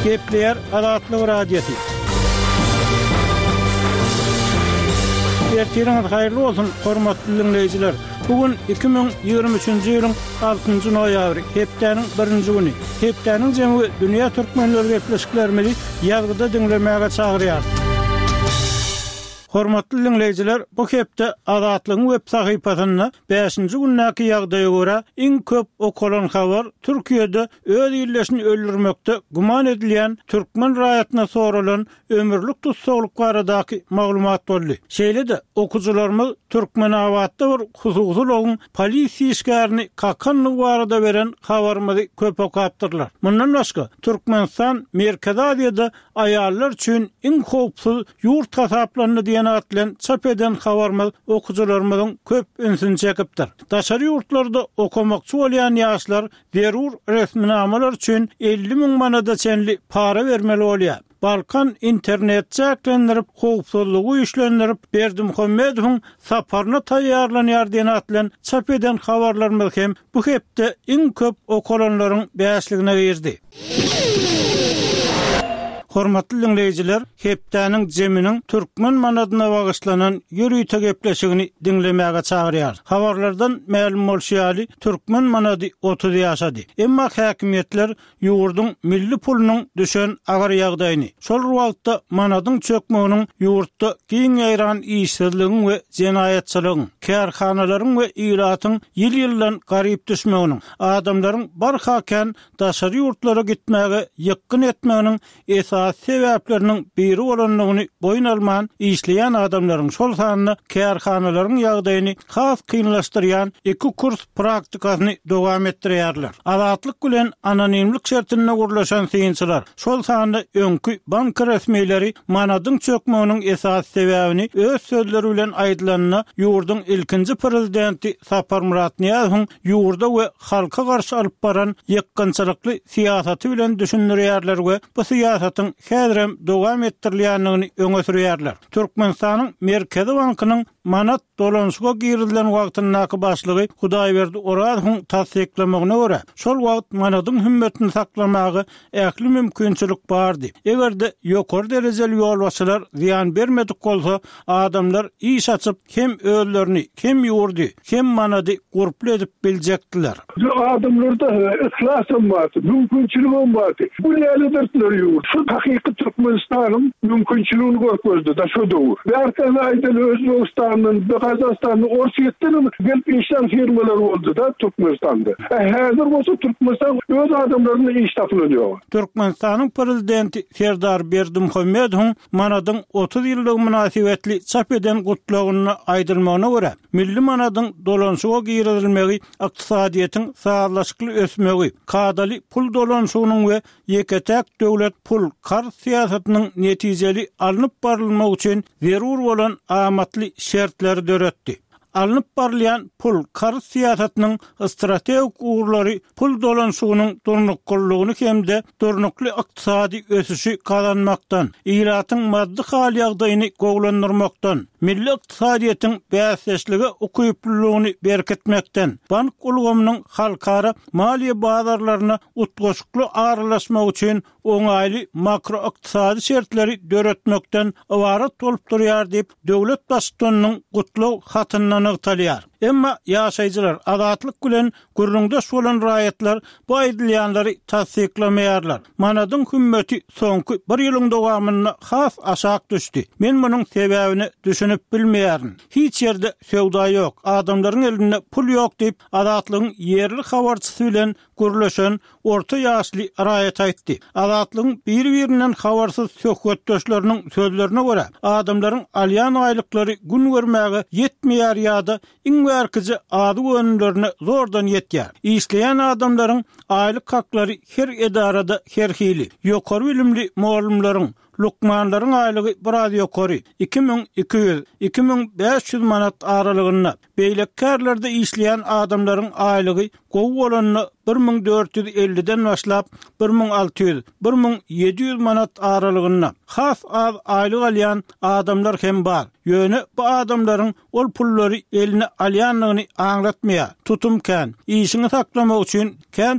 Gepleyer Azatlyk radiosu. Ertiriniz hayırlı olsun, hormatly dinleyijiler. Bugün 2023-nji ýylyň 6-njy noýabry, hepdeniň 1-nji güni. Hepdeniň jemy dünýä türkmenleri gepleşiklerini ýazgyda dinlemäge çagyrýar. Hormatly dinleyijiler, bu hepde Azatlygyň web sahypasyna 5-nji günnäki ýagdaýa görä iň köp okulan habar Türkiýede öz ýerleşini öldürmekde guman edilýän türkmen raýatyna soralan ömürlük tutsaglyk baradaky maglumat boldy. Şeýle-de okujularymyz türkmen awatda bir hususylygyň polisiýa işgärini kakanlyk barada beren habarymyzy köp okapdyrlar. Mundan başga Türkmenistan Merkezi Aziýada aýallar üçin iň howpsuz ýurt hasaplandy diýen atlan çap eden habarymyz okujularymyzyň köp ünsini çekipdir. Daşary ýurtlarda okumakçy bolýan ýaşlar derur resminamalar üçin 50.000 manada çenli para vermeli bolýar. Balkan internet çäklendirip, howpsuzlygy güýçlendirip, Berdimuhammedowyň saparyna taýýarlanýar diýen atlan çap eden habarlarymyz hem bu hepde iň köp okulanlaryň bäşligine girdi. Hormatly dinleyijiler, hepdeniň jeminiň türkmen manadyna bagyşlanan ýürüýte gepleşigini dinlemäge çagyrýar. Habarlardan ma'lum bolýaly, türkmen manady 30 ýaşady. Emma häkimetler ýurduň milli pulunyň düşen agar ýagdaýyny, şol wagtda manadyň çökmeginiň ýurtda giň ýaýran işsizligiň we jenaýatçylygyň, kärhanalaryň we ýylatyň ýyl-ýyldan garyp düşmeginiň, adamlaryň barhaken daşary ýurtlara gitmäge ýakyn etmeginiň sebäpleriniň biri bolanlygyny boyun alman işleýän adamlaryň şol sanyny kärhanalaryň ýagdaýyny has kynlaşdyrýan 2 kurs praktikasyny dowam etdirýärler. Azatlyk bilen anonimlik şertine gurlaşan synçylar şol sanyny öňkü bank resmiýetleri manadyň çökmeginiň esas sebäbini öz sözleri bilen aýdylanyna ýurduň ilkinji prezidenti Sapar Murat Niýazowyň ýurda we halka garşy alyp baran ýakynçylykly siýasaty bilen düşündirýärler we bu siýasatyň häzirem dowam etdirilýändigini öňe sürýärler. Türkmenistanyň Merkezi Bankynyň manat dolanşyga girilen wagtynyň başlygy Hudaýberdi Orazowyň tasdiklemegine görä, şol wagt manadyň hümmetini saklamagy ähli mümkinçilik bardy. Egerde ýokary derejeli ýolbaşçylar ziýan bermedik bolsa, adamlar iş açyp hem özlerini, hem ýurdy, hem manady gurply edip biljekdiler. Adamlarda ihlasym bardy, mümkinçiligim bardy. Bu nälerdir ýurt? Şu hakyky Türkmenistanyň mümkinçiligini görkezdi da şu dowr. Berken aýdan Özbegistanyň, Gazakstanyň, Orsiýetden gelip işler firmalar boldy da Türkmenistanda. Häzir bolsa Türkmenistan öz adamlaryny iş tapylýar. Türkmenistanyň prezidenti Serdar Berdimuhammedowyň manadyň 30 ýyllyk münasibetli çap eden gutlagyny aýdylmagyna görä, milli manadyň dolanşyga girilmegi, ykdysadyýetyň sağlaşykly ösmegi, kadaly pul dolanşygynyň we ýeketek döwlet pul kar siýasatynyň netijeli alınıp barylmagy üçin zerur bolan amatly şertler döretdi. Alınıp barlayan pul kar siýasatynyň strategik uğurlary pul dolanşygynyň durnuklygyny hemde durnukly ykdysady ösüşi kazanmakdan, ýylatyň maddi hal ýagdaýyny gowlandyrmakdan, milli ykdysadyýetyň bäsleşligi ukyplylygyny berketmekden, bank ulgamynyň halkara maliýe bazarlaryna utgoşukly aralaşmak üçin oňaýly makro ykdysady şertleri döretmekden ibaret bolup durýar diýip döwlet başçylygynyň gutlaw hatyndan ygtalýar. Emma ýaşaýjylar azatlyk bilen gurrundaş bolan raýatlar bu aýdylýanlary tasdiklemeýärler. Manadyň hümmeti soňky 1 ýylyň dowamyna has aşak düşdi. Men munyň sebäbini düşünüp bilmeýärin. Hiç ýerde sowda ýok, adamlaryň elinde pul ýok diýip azatlygyň ýerli habarçysy bilen gurlaşan orta ýaşly raýat aýtdy. Azatlygyň bir-birinden habarsyz söhbetdeşleriniň sözlerine görä, adamlaryň alýan aýlyklary gün görmäge ýetmeýär ýa-da berkici ady önlerine zordan yetýär. İşleýän adamlaryň aýlyk haklary her edarada herhili. Ýokary bilimli muallimlaryň, lukmanlaryň aýlygy biraz ýokary 2200-2500 manat aralygyna, beýlekärlerde işleýän adamlaryň aýlygy gowy bolanyny 1450'den başlap 1600-1700 manat aralygyna has az aýlyk alýan adamlar hem bar. Ýöne bu adamlaryň ol pullary eline alýanlygyny aňlatmaýar. Tutumkan, işini saklamak üçin